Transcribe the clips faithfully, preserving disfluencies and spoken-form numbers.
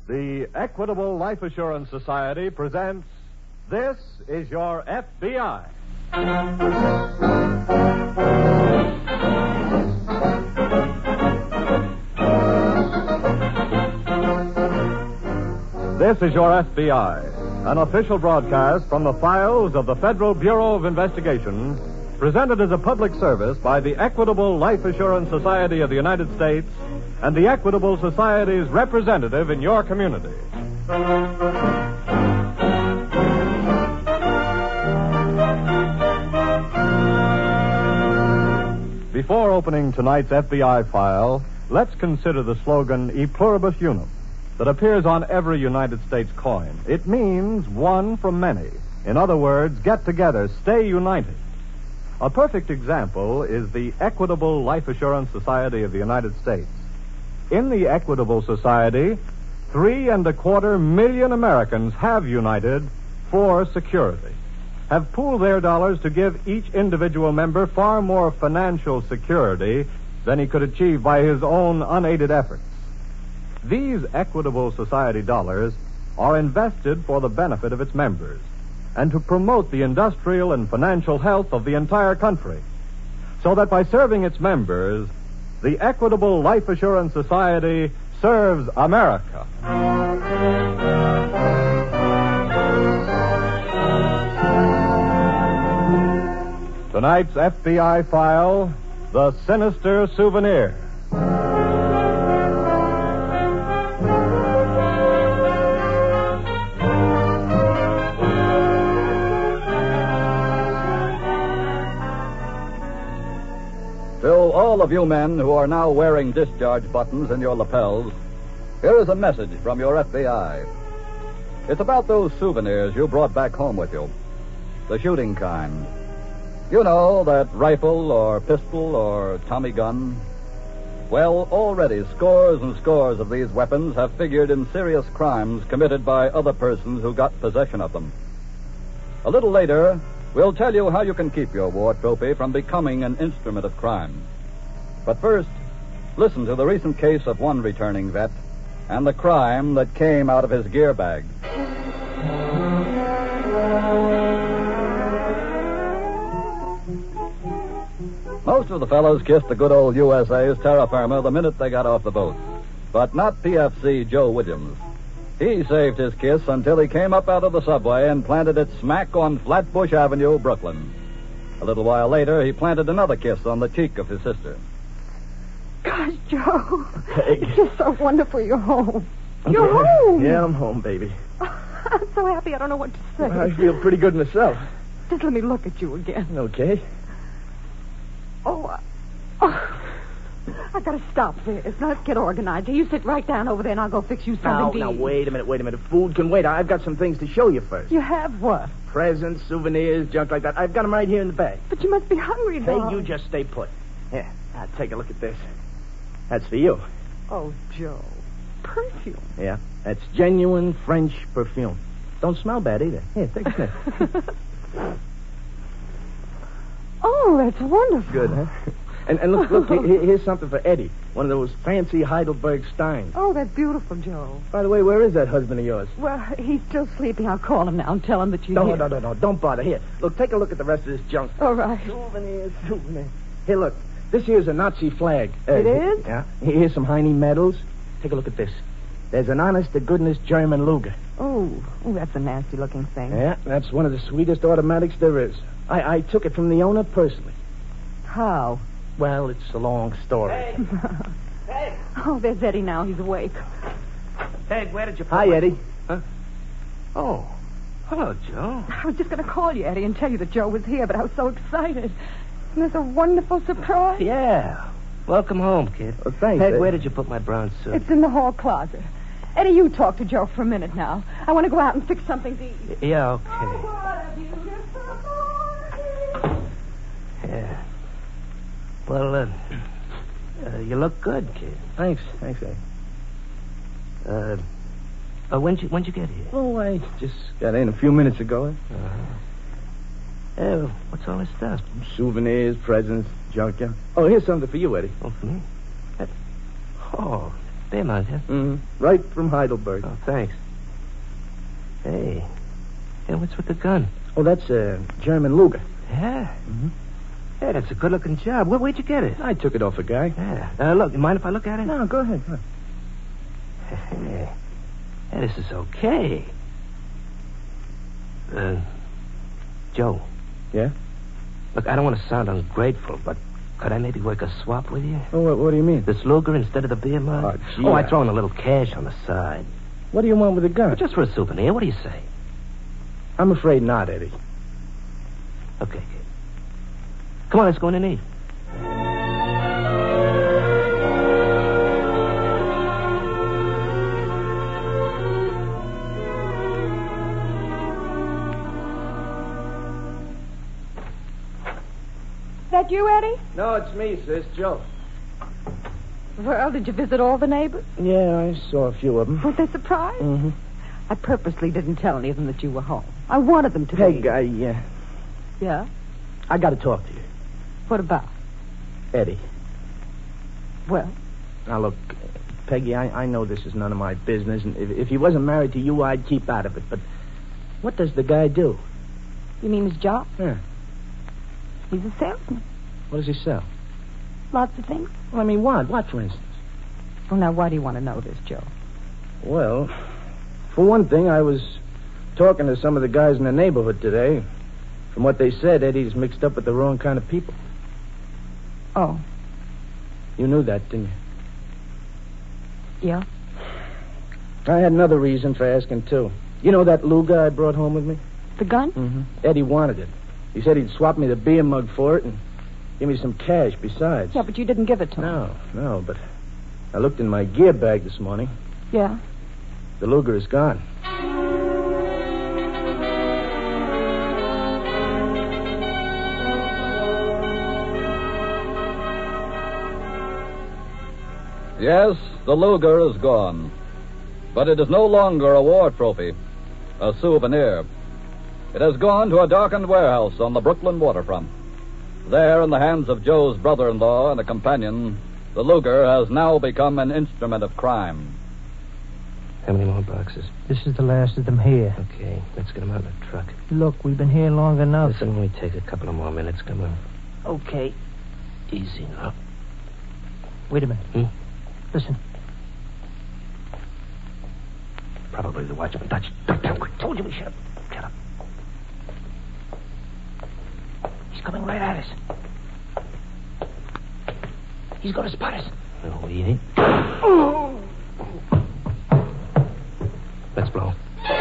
The Equitable Life Assurance Society presents This Is Your F B I. This is Your F B I, an official broadcast from the files of the Federal Bureau of Investigation, presented as a public service by the Equitable Life Assurance Society of the United States and the Equitable Society's representative in your community. Before opening tonight's F B I file, let's consider the slogan E Pluribus Unum that appears on every United States coin. It means one from many. In other words, get together, stay united. A perfect example is the Equitable Life Assurance Society of the United States. In the Equitable Society, three and a quarter million Americans have united for security, have pooled their dollars to give each individual member far more financial security than he could achieve by his own unaided efforts. These Equitable Society dollars are invested for the benefit of its members and to promote the industrial and financial health of the entire country, so that by serving its members, the Equitable Life Assurance Society serves America. Tonight's F B I file, The Sinister Souvenir. To all of you men who are now wearing discharge buttons in your lapels, here is a message from your F B I. It's about those souvenirs you brought back home with you. The shooting kind. You know, that rifle or pistol or Tommy gun. Well, already scores and scores of these weapons have figured in serious crimes committed by other persons who got possession of them. A little later, we'll tell you how you can keep your war trophy from becoming an instrument of crime. But first, listen to the recent case of one returning vet and the crime that came out of his gear bag. Most of the fellows kissed the good old U S A's terra firma the minute they got off the boat. But not P F C Joe Williams. He saved his kiss until he came up out of the subway and planted it smack on Flatbush Avenue, Brooklyn. A little while later, he planted another kiss on the cheek of his sister. Gosh, Joe. Peg. It's just so wonderful you're home. You're home. Yeah, I'm home, baby. I'm so happy I don't know what to say. Well, I feel pretty good myself. Just let me look at you again. Okay. Oh, I, oh, I gotta stop this. Now, let's get organized. You sit right down over there and I'll go fix you something Now, to now, eat. wait a minute, wait a minute. Food can wait. I've got some things to show you first. You have what? Presents, souvenirs, junk like that. I've got them right here in the bag. But you must be hungry, Hey, Doc. you just stay put. Here, now take a look at this. That's for you. Oh, Joe. Perfume. Yeah, that's genuine French perfume. Don't smell bad either. Here, take a sniff. Oh, that's wonderful. Good, huh? And, and look, look, here, here's something for Eddie. One of those fancy Heidelberg Steins. Oh, that's beautiful, Joe. By the way, where is that husband of yours? Well, he's still sleeping. I'll call him now and tell him that you're No, here. no, no, no. Don't bother. Here, look, take a look at the rest of this junk. All right. Souvenirs, souvenirs. Here, look. This here's a Nazi flag. It is? Yeah. Here's some Heine medals. Take a look at this. There's an honest-to-goodness German Luger. Oh, oh, that's a nasty-looking thing. Yeah, that's one of the sweetest automatics there is. I, I took it from the owner personally. How? Well, it's a long story. Hey! Hey! Oh, there's Eddie now. He's awake. Peg, where did you put Hi, my... Eddie. Huh? Oh. Hello, Joe. I was just going to call you, Eddie, and tell you that Joe was here, but I was so excited. And it's a wonderful surprise. Yeah. Welcome home, kid. Well, thanks, Peg, Eddie. where did you put my brown suit? It's in the hall closet. Eddie, you talk to Joe for a minute now. I want to go out and fix something to eat. Yeah, okay. Oh, what a beautiful morning. Yeah. Well, uh, uh, you look good, kid. Thanks. Thanks, Eddie. Uh, uh when'd you, when'd you get here? Oh, I just got in a few minutes ago. Uh-huh. Uh, what's all this stuff? Souvenirs, presents, junk, yeah. Oh, here's something for you, Eddie. Oh, for me? That... Oh, beer mug, huh? Mm-hmm. Right from Heidelberg. Oh, thanks. Hey. Hey, what's with the gun? Oh, that's a German Luger. Yeah? Mm-hmm. Hey, that's a good-looking job. Where, where'd you get it? I took it off a guy. Yeah. Uh, look, you mind if I look at it? No, go ahead. Go ahead. Hey, hey, this is okay. Uh, Joe. Yeah? Look, I don't want to sound ungrateful, but could I maybe work a swap with you? Oh, what, what do you mean? This Luger instead of the beer mug? Oh, gee, oh, I I- throw in a little cash on the side. What do you want with a gun? Just for a souvenir. What do you say? I'm afraid not, Eddie. Okay, kid. Come on, let's go in and eat. That you, Eddie? No, it's me, sis. Joe. Well, did you visit all the neighbors? Yeah, I saw a few of them. Weren't they surprised? Mm-hmm. I purposely didn't tell any of them that you were home. I wanted them to Peg, be. I, uh, Yeah? I got to talk to you. What about? Eddie. Well, Now, look, Peggy, I, I know this is none of my business, and if, if he wasn't married to you, I'd keep out of it. But what does the guy do? you mean his job? Yeah. He's a salesman. What does he sell? Lots of things. Well, I mean, what? What, for instance? Well, now, why do you want to know this, Joe? Well, for one thing, I was talking to some of the guys in the neighborhood today. From what they said, Eddie's mixed up with the wrong kind of people. Oh, You knew that, didn't you? yeah? I had another reason for asking, too. You know that Luger I brought home with me? The gun? Mm-hmm. Eddie wanted it. He said he'd swap me the beer mug for it and give me some cash besides. Yeah, but you didn't give it to him. No, no, but I looked in my gear bag this morning. Yeah? The Luger is gone. Yes, the Luger is gone. But it is no longer a war trophy, a souvenir. It has gone to a darkened warehouse on the Brooklyn waterfront. There, in the hands of Joe's brother-in-law and a companion, the Luger has now become an instrument of crime. How many more boxes? This is the last of them here. Okay, let's get them out in the truck. Look, we've been here long enough. Listen, only take a couple of more minutes. Come on. Okay. Easy now. Wait a minute. Hmm? Listen. Probably the watchman. Dutch, duck down quick. Told you we should have. Shut up. He's coming right at us. He's going to spot us. No, he ain't. Let's blow.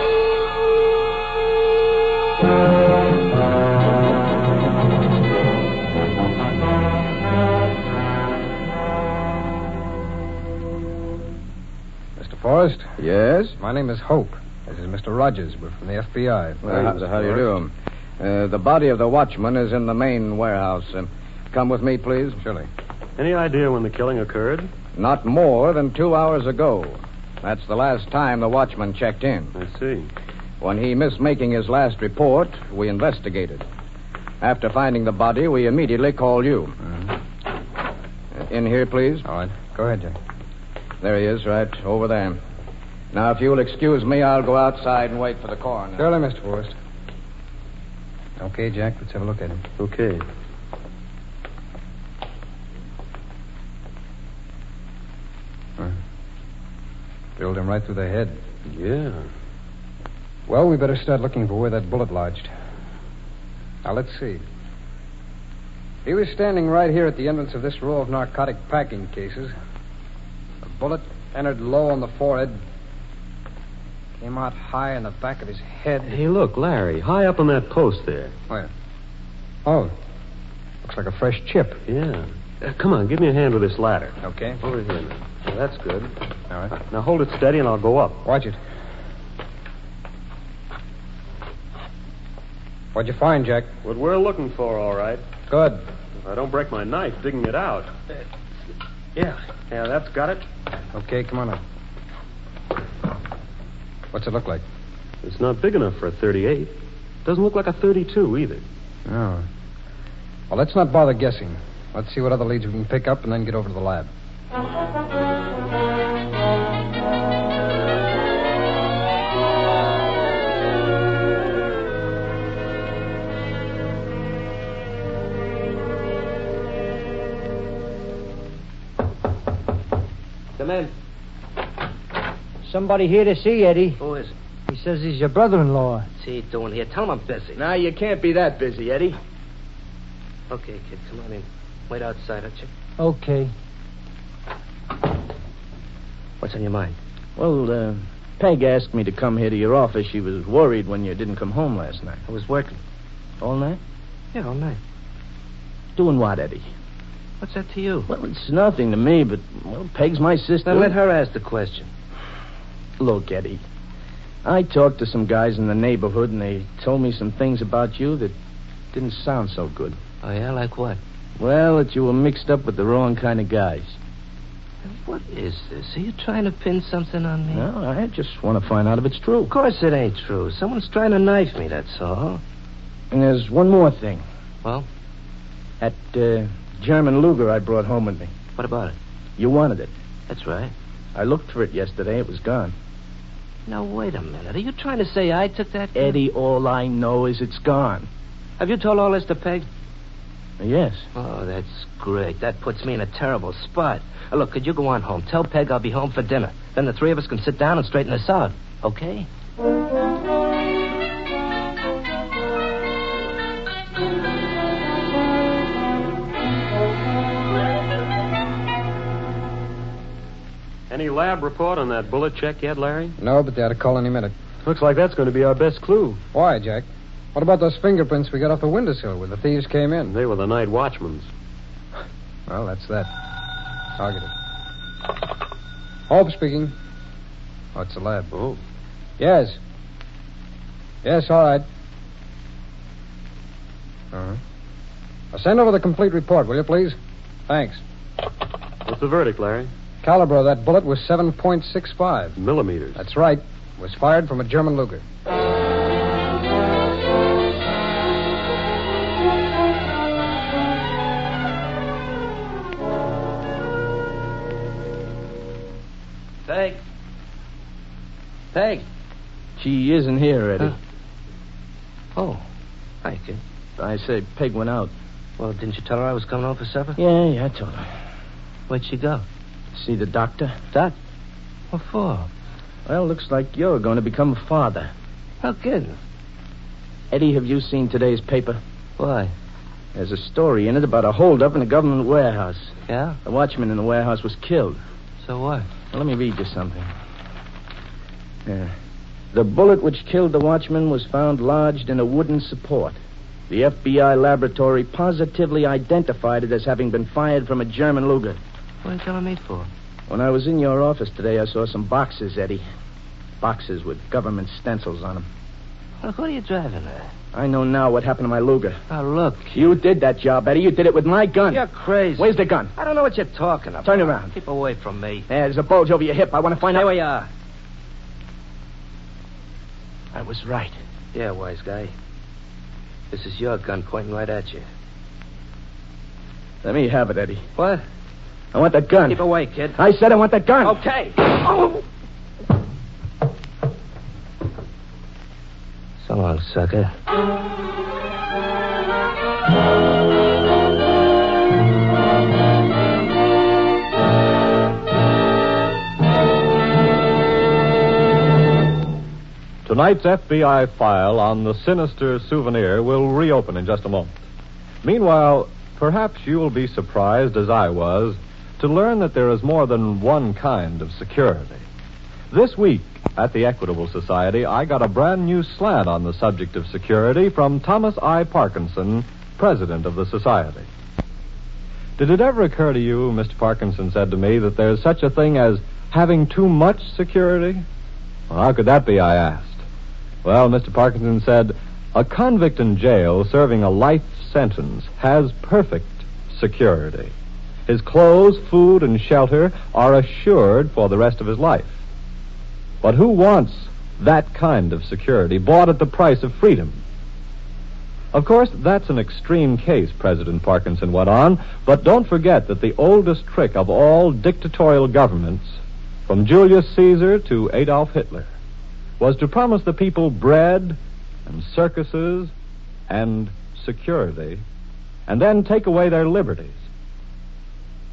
Mister Forrest? Yes? My name is Hope. This is Mister Rogers. We're from the F B I. Well, how, how do you do? Uh, the body of the watchman is in the main warehouse. Uh, come with me, please. Surely. Any idea when the killing occurred? Not more than two hours ago. That's the last time the watchman checked in. I see. When he missed making his last report, we investigated. After finding the body, we immediately called you. Mm-hmm. Uh, in here, please. All right. Go ahead, Jack. There he is, right over there. Now, if you'll excuse me, I'll go outside and wait for the coroner. Surely, Mister Forrest. Okay, Jack, let's have a look at him. Okay. Uh, drilled him right through the head. Yeah. Well, we better start looking for where that bullet lodged. Now, let's see. He was standing right here at the entrance of this row of narcotic packing cases. The bullet entered low on the forehead, came out high in the back of his head. Hey, look, Larry, high up on that post there. Where? Oh, looks like a fresh chip. Yeah. Uh, come on, give me a hand with this ladder. Okay. Over here now. Now, that's good. All right. Now hold it steady and I'll go up. Watch it. What'd you find, Jack? What we're looking for, all right. Good. If I don't break my knife digging it out. Yeah. Yeah, that's got it. Okay, come on up. What's it look like? It's not big enough for a thirty-eight. Doesn't look like a thirty-two either. Oh. Well, let's not bother guessing. Let's see what other leads we can pick up and then get over to the lab. in. Somebody here to see Eddie. Who is it? He says he's your brother-in-law. What's he doing here? Tell him I'm busy. Now, you can't be that busy, Eddie. Okay, kid, come on in. Wait outside, don't you? Okay. What's on your mind? Well, uh, Peg asked me to come here to your office. She was worried when you didn't come home last night. I was working. All night? Yeah, all night. Doing what, Eddie? What's that to you? Well, it's nothing to me, but, well, Peg's my sister. Then let her ask the question. Look, Eddie, I talked to some guys in the neighborhood, and they told me some things about you that didn't sound so good. Oh, yeah? Like what? Well, that you were mixed up with the wrong kind of guys. What is this? Are you trying to pin something on me? No, I just want to find out if it's true. Of course it ain't true. Someone's trying to knife me, that's all. And there's one more thing. Well? That uh, German Luger I brought home with me. What about it? You wanted it. That's right. I looked for it yesterday. It was gone. Now, wait a minute. Are you trying to say I took that gun? Eddie, all I know is it's gone. Have you told all this to Peg? Yes. Oh, that's great. That puts me in a terrible spot. Uh, look, could you go on home? Tell Peg I'll be home for dinner. Then the three of us can sit down and straighten this out. Okay? Any lab report on that bullet check yet, Larry? No, but they ought to call any minute. Looks like that's going to be our best clue. Why, Jack? What about those fingerprints we got off the windowsill where the thieves came in? They were the night watchmen's. Well, that's that. Targeted. Hope speaking. Oh, it's the lab. Oh. Yes. Yes, all right. Uh-huh. Now send over the complete report, will you, please? Thanks. What's the verdict, Larry? Caliber of that bullet was seven point six five. Millimeters. That's right. It was fired from a German Luger. Peg. Peg. She isn't here, Eddie. Huh? Oh. Hi, kid. I say Peg went out. Well, didn't you tell her I was coming home for supper? Yeah, yeah, I told her. Where'd she go? See the doctor? Doc? What for? Well, looks like you're going to become a father. How kidding? Eddie, have you seen today's paper? Why? There's a story in it about a holdup in a government warehouse. Yeah? The watchman in the warehouse was killed. So what? Well, let me read you something. Yeah. The bullet which killed the watchman was found lodged in a wooden support. The F B I laboratory positively identified it as having been fired from a German Luger. What are you telling me for? When I was in your office today, I saw some boxes, Eddie. Boxes with government stencils on them. Look, what are you driving at? I know now what happened to my Luger. Now, look. You did that job, Eddie. You did it with my gun. You're crazy. Where's the gun? I don't know what you're talking about. Turn around. Keep away from me. There's a bulge over your hip. I want to find There out. we are. I was right. Yeah, wise guy. This is your gun pointing right at you. Let me have it, Eddie. What? I want the gun. Keep away, kid. I said I want the gun. Okay. Oh. So long, sucker. Tonight's F B I file on the sinister souvenir will reopen in just a moment. Meanwhile, perhaps you will be surprised, as I was, to learn that there is more than one kind of security. This week, at the Equitable Society, I got a brand new slant on the subject of security from Thomas I. Parkinson, president of the Society. Did it ever occur to you, Mister Parkinson said to me, that there's such a thing as having too much security? Well, how could that be, I asked. Well, Mister Parkinson said, a convict in jail serving a life sentence has perfect security. His clothes, food, and shelter are assured for the rest of his life. But who wants that kind of security bought at the price of freedom? Of course, that's an extreme case, President Parkinson went on, but don't forget that the oldest trick of all dictatorial governments, from Julius Caesar to Adolf Hitler, was to promise the people bread and circuses and security, and then take away their liberties.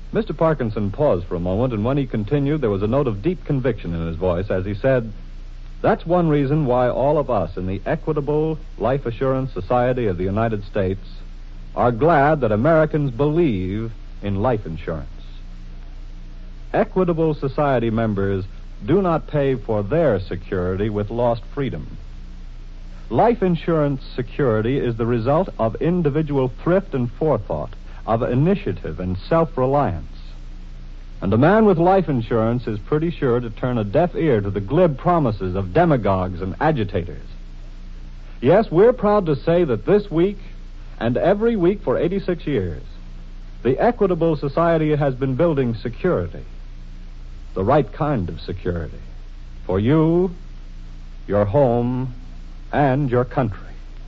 Mister Parkinson paused for a moment, and when he continued, there was a note of deep conviction in his voice as he said, "That's one reason why all of us in the Equitable Life Assurance Society of the United States are glad that Americans believe in life insurance. Equitable Society members do not pay for their security with lost freedom. Life insurance security is the result of individual thrift and forethought, of initiative and self-reliance. And a man with life insurance is pretty sure to turn a deaf ear to the glib promises of demagogues and agitators. Yes, we're proud to say that this week and every week for eighty-six years, the Equitable Society has been building security, the right kind of security, for you, your home, and your country.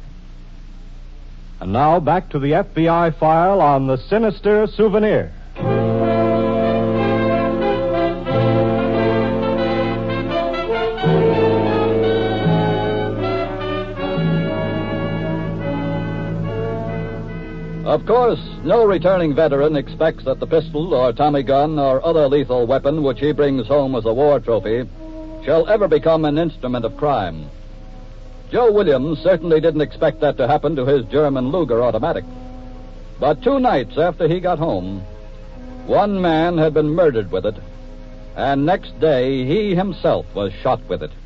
And now back to the F B I file on the sinister souvenir. Of course, no returning veteran expects that the pistol or Tommy gun or other lethal weapon which he brings home as a war trophy shall ever become an instrument of crime. Joe Williams certainly didn't expect that to happen to his German Luger automatic. But two nights after he got home, one man had been murdered with it, and next day he himself was shot with it.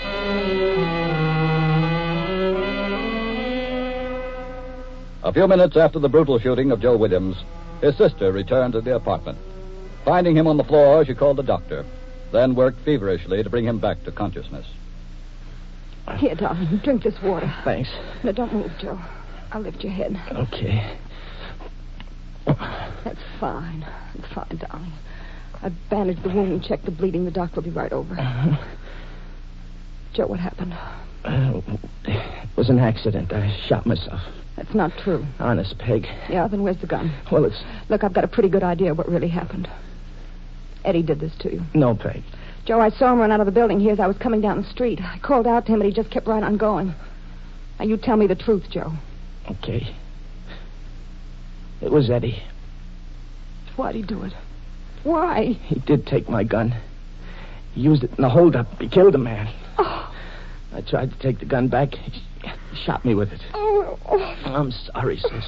A few minutes after the brutal shooting of Joe Williams, his sister returned to the apartment. Finding him on the floor, she called the doctor, then worked feverishly to bring him back to consciousness. Here, darling, drink this water. Thanks. Now, don't move, Joe. I'll lift your head. Okay. That's fine. That's fine, darling. I've bandaged the wound and checked the bleeding. The doctor will be right over. Uh-huh. Joe, what happened? Uh, it was an accident. I shot myself. That's not true. Honest, Peg. Yeah, then where's the gun? Well, it's... Look, I've got a pretty good idea of what really happened. Eddie did this to you. No, Peg. Joe, I saw him run out of the building here as I was coming down the street. I called out to him, but he just kept right on going. Now, you tell me the truth, Joe. Okay. It was Eddie. Why'd he do it? Why? He did take my gun. He used it in the holdup. He killed a man. Oh. I tried to take the gun back. He shot me with it. Oh. oh. I'm sorry, sis.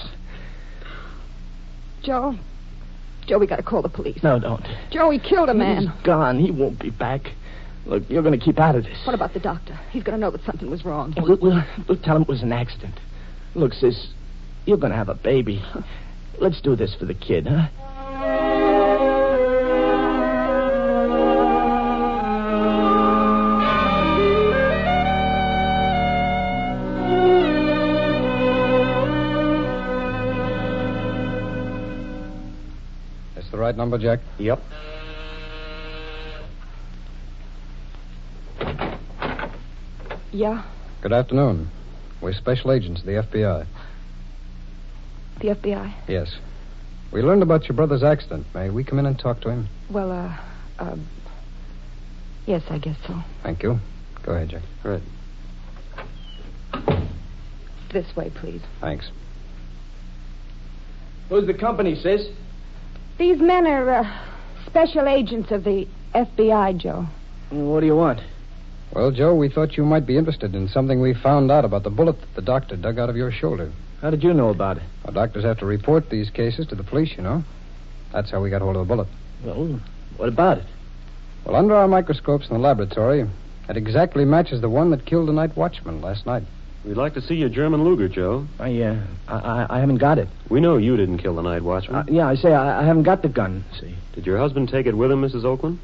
Joe. Joe, we gotta call the police. No, don't. Joe, he killed a man. He's gone. He won't be back. Look, you're going to keep out of this. What about the doctor? He's going to know that something was wrong. We'll, we'll, we'll tell him it was an accident. Look, sis, you're going to have a baby. Let's do this for the kid, huh? That's the right number, Jack? Yep. Yeah? Good afternoon. We're special agents of the F B I. The F B I? Yes. We learned about your brother's accident. May we come in and talk to him? Well, uh, uh, yes, I guess so. Thank you. Go ahead, Jack. Right. This way, please. Thanks. Who's the company, sis? These men are, uh, special agents of the F B I, Joe. What do you want? Well, Joe, we thought you might be interested in something we found out about the bullet that the doctor dug out of your shoulder. How did you know about it? Well, doctors have to report these cases to the police, you know. That's how we got hold of the bullet. Well, what about it? Well, under our microscopes in the laboratory, it exactly matches the one that killed the night watchman last night. We'd like to see your German Luger, Joe. I, uh, I, I, I haven't got it. We know you didn't kill the night watchman. Uh, yeah, I say, I, I haven't got the gun, see. Did your husband take it with him, Missus Oakland?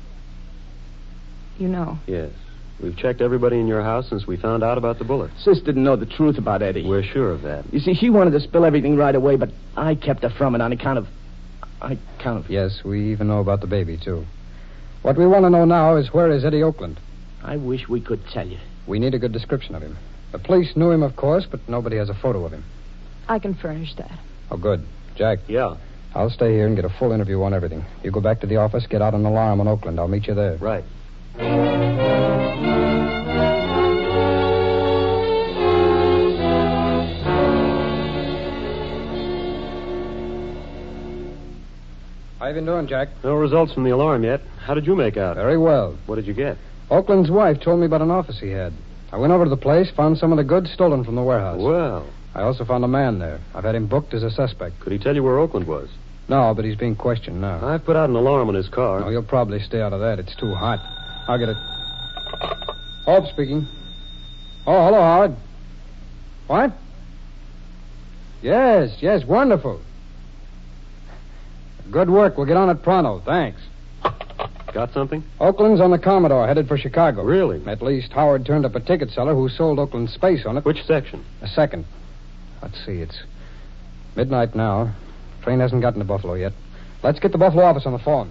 You know. Yes. We've checked everybody in your house since we found out about the bullet. Sis didn't know the truth about Eddie. We're sure of that. You see, she wanted to spill everything right away, but I kept her from it on account of... I kind of... Yes, we even know about the baby, too. What we want to know now is where is Eddie Oakland? I wish we could tell you. We need a good description of him. The police knew him, of course, but nobody has a photo of him. I can furnish that. Oh, good. Jack. Yeah. I'll stay here and get a full interview on everything. You go back to the office, get out an alarm on Oakland. I'll meet you there. Right. How you been doing, Jack? No results from the alarm yet. How did you make out? Very well. What did you get? Oakland's wife told me about an office he had. I went over to the place, found some of the goods stolen from the warehouse. Well, I also found a man there. I've had him booked as a suspect. could he tell you where Oakland was? No, but he's being questioned now. I've put out an alarm on his car. Oh, he'll probably stay out of that. It's too hot. I'll get it. Hope speaking. Oh, hello, Howard. What? Yes, yes, wonderful. Good work. We'll get on it pronto. Thanks. Got something? Oakland's on the Commodore, headed for Chicago. Really? At least Howard turned up a ticket seller who sold Oakland space on it. Which section? A second. Let's see, it's midnight now. Train hasn't gotten to Buffalo yet. Let's get the Buffalo office on the phone.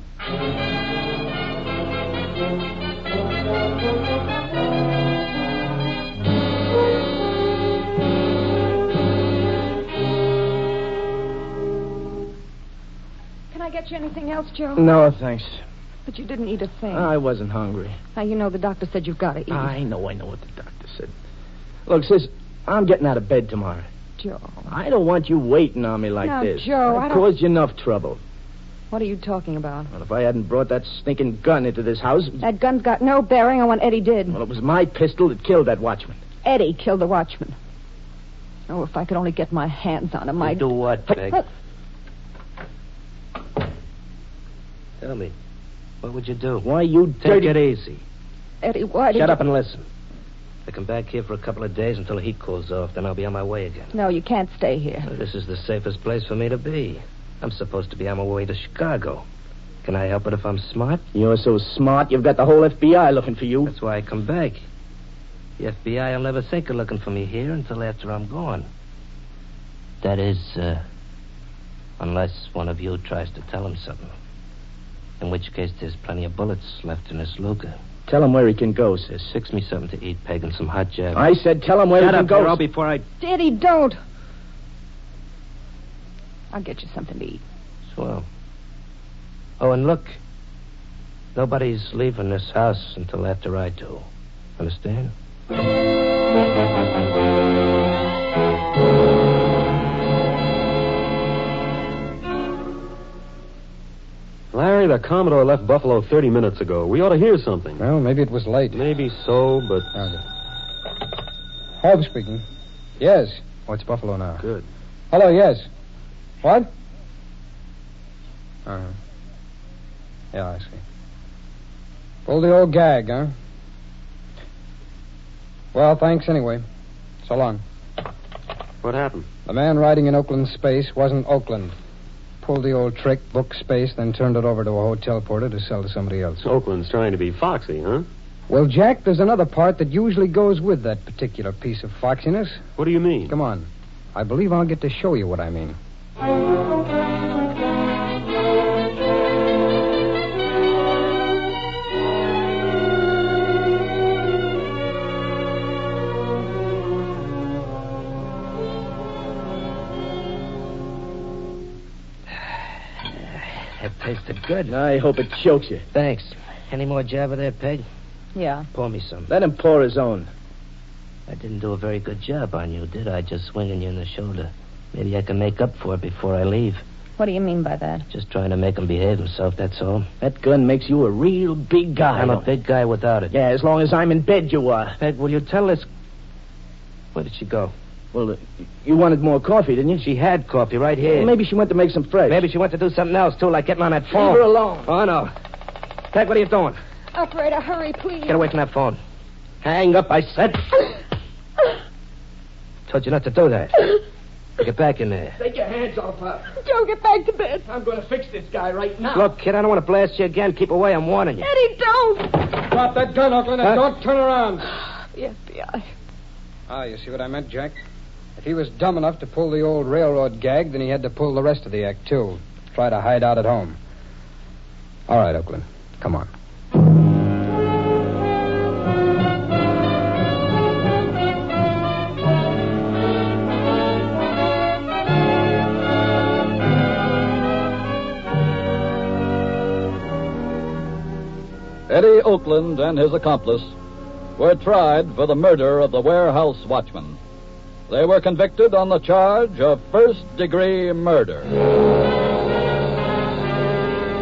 Can I get you anything else, Joe? No, thanks. But you didn't eat a thing. I wasn't hungry. Now, you know the doctor said you've got to eat. I know, I know what the doctor said. Look, sis, I'm getting out of bed tomorrow. Joe. I don't want you waiting on me like Now, this. Joe, I I've don't- caused you enough trouble. What are you talking about? Well, if I hadn't brought that stinking gun into this house, That gun's got no bearing on what Eddie did. well, it was my pistol that killed that watchman. Eddie killed the watchman. Oh, if I could only get my hands on him, You I'd... do what, Hey, Peg? look. Tell me. What would you do? Why, you Take dirty... it easy. Eddie, why did Shut you... up and listen. I come back here for a couple of days until the heat cools off. Then I'll be on my way again. No, you can't stay here. Well, this is the safest place for me to be. I'm supposed to be on my way to Chicago. Can I help it if I'm smart? You're so smart, you've got the whole F B I looking for you. That's why I come back. The F B I will never think of looking for me here until after I'm gone. That is, uh, unless one of you tries to tell him something. In which case, there's plenty of bullets left in this Luger. Tell him where he can go, sis. Fix me something to eat, Peg, and some hot jam. I said tell him where Shut he can up, go. Hero, before I... Eddie, don't. I'll get you something to eat. Swell. Oh, and look. Nobody's leaving this house until after I do. Understand? Larry, the Commodore left Buffalo thirty minutes ago. We ought to hear something. Well, maybe it was late. Maybe so, but... Hope speaking. Yes. Oh, it's Buffalo now. Good. Hello, yes. What? Uh-huh. Yeah, I see. Pull the old gag, huh? Well, thanks anyway. So long. What happened? The man riding in Oakland space wasn't Oakland. Pulled the old trick, booked space, then turned it over to a hotel porter to sell to somebody else. Oakland's trying to be foxy, huh? Well, Jack, there's another part that usually goes with that particular piece of foxiness. What do you mean? Come on. I believe I'll get to show you what I mean. That tasted good. I hope it chokes you. Thanks. Any more jabber there, Peg? Yeah. Pour me some. Let him pour his own. I didn't do a very good job on you, did I? Just swinging you in the shoulder. Maybe I can make up for it before I leave. What do you mean by that? Just trying to make him behave himself, that's all. That gun makes you a real big guy. I'm a big guy without it. Yeah, as long as I'm in bed, you are. Peg, will you tell this... Where did she go? Well, uh, you wanted more coffee, didn't you? She had coffee right here. Well, maybe she went to make some fresh. Maybe she went to do something else, too, like getting on that phone. Leave her alone. Oh, no. Peg, what are you doing? Operator, hurry, please. Get away from that phone. Hang up, I said. Told you not to do that. Get back in there. Take your hands off her. Joe, get back to bed. I'm going to fix this guy right now. Look, kid, I don't want to blast you again. Keep away, I'm warning you. Eddie, don't. Drop that gun, Oakland, and Huh? don't turn around. The F B I. Ah, you see what I meant, Jack? If he was dumb enough to pull the old railroad gag, then he had to pull the rest of the act, too. Try to hide out at home. All right, Oakland. Come on. Eddie Oakland and his accomplice were tried for the murder of the warehouse watchman. They were convicted on the charge of first-degree murder.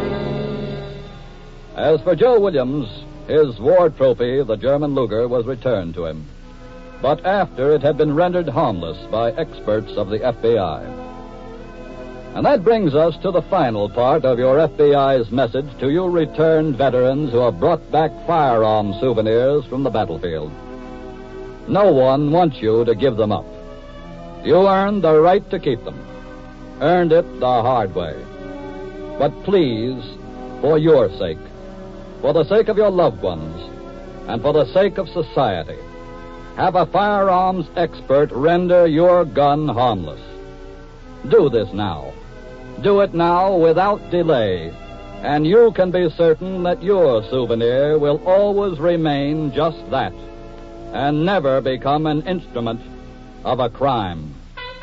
As for Joe Williams, his war trophy, the German Luger, was returned to him, but after it had been rendered harmless by experts of the F B I. And that brings us to the final part of your F B I's message to you returned veterans who have brought back firearm souvenirs from the battlefield. No one wants you to give them up. You earned the right to keep them. Earned it the hard way. But please, for your sake, for the sake of your loved ones, and for the sake of society, have a firearms expert render your gun harmless. Do this now. Do it now without delay, and you can be certain that your souvenir will always remain just that, and never become an instrument of a crime.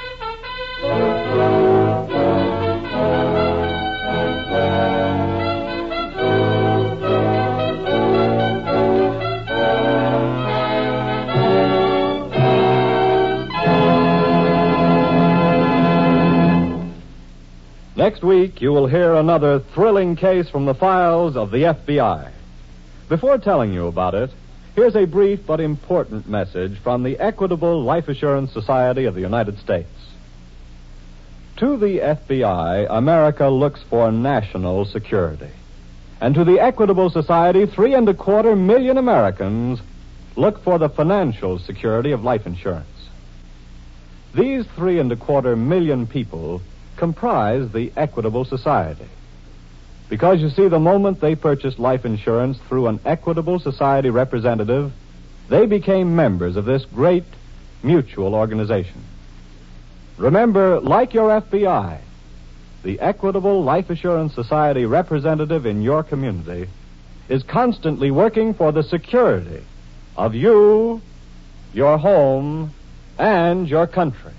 Next week, you will hear another thrilling case from the files of the F B I. Before telling you about it, here's a brief but important message from the Equitable Life Assurance Society of the United States. To the F B I, America looks for national security. And to the Equitable Society, three and a quarter million Americans look for the financial security of life insurance. These three and a quarter million people comprise the Equitable Society. Because, you see, the moment they purchased life insurance through an Equitable Society representative, they became members of this great mutual organization. Remember, like your F B I, the Equitable Life Assurance Society representative in your community is constantly working for the security of you, your home, and your country.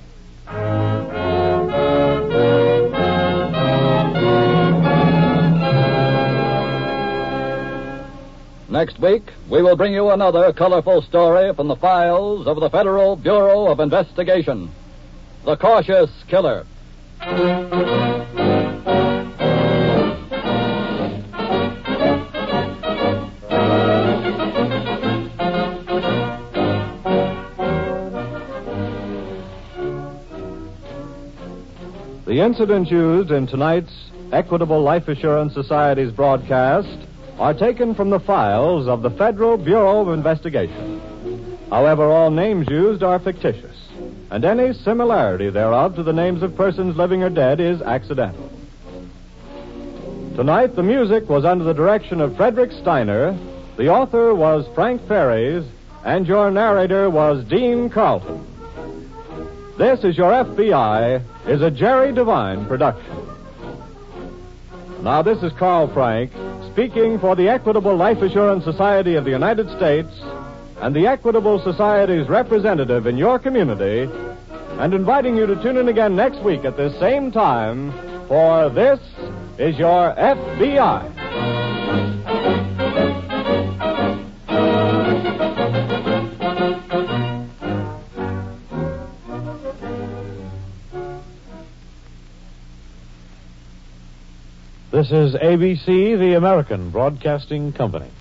Next week, we will bring you another colorful story from the files of the Federal Bureau of Investigation. The Cautious Killer. The incidents used in tonight's Equitable Life Assurance Society's broadcast are taken from the files of the Federal Bureau of Investigation. However, all names used are fictitious, and any similarity thereof to the names of persons living or dead is accidental. Tonight, the music was under the direction of Frederick Steiner, the author was Frank Ferries, and your narrator was Dean Carlton. This is Your F B I is a Jerry Devine production. Now, this is Carl Frank, speaking for the Equitable Life Assurance Society of the United States and the Equitable Society's representative in your community, and inviting you to tune in again next week at this same time, for This is Your F B I. This is A B C, the American Broadcasting Company.